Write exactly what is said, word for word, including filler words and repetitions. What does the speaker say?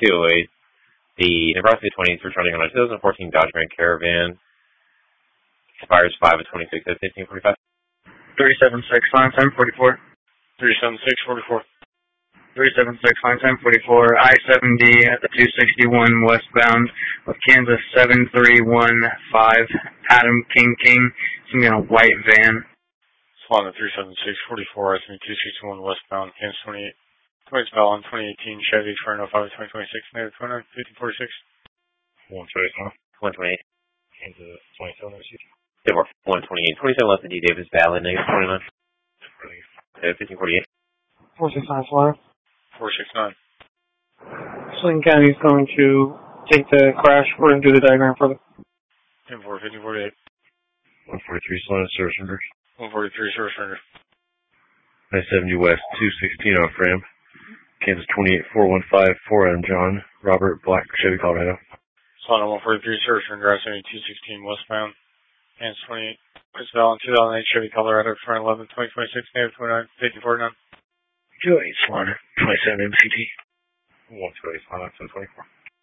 two oh eight. The Nebraska twenty is returning on a two thousand fourteen Dodge Grand Caravan. Expires five of twenty-six at fifteen forty-five. three seven six, line time forty-four. three seven six, forty-four. three seven six, line time forty-four. I seventy at the two sixty-one westbound of Kansas seven three one five. Adam King King. It's going to be in a white van. Swan three seven six, forty-four, I think two sixty-one westbound, Kansas twenty-eight. twenty Bell on twenty eighteen Chevy, Fernando five twenty twenty-six, negative twenty-nine, fifteen forty-six. one twenty-eight. one twenty-eight. Kansas twenty-seven, one twenty-eight. twenty-seven left the D. Davis Valley, negative twenty-nine. fifteen forty-eight. four six nine, Florida. four six nine. Sling County is going to take the crash. We're going to do the diagram further. ten four, fifteen forty-eight. one forty-three, Solana, service render. one forty-three, service render. I seventy West, two sixteen off ramp. Kansas twenty-eight, four one five, four Adam John, Robert, Black, Chevy, Colorado. Solana one forty-three, service render, I seventy two sixteen westbound, Kansas twenty-eight. Chris Bell on two thousand eight Chevy, Colorado, front eleven, twenty twenty-six, negative twenty-nine, fifteen forty-nine. two oh eight, Solana, twenty-seven M C T. one two eight, Solana, ten twenty-four.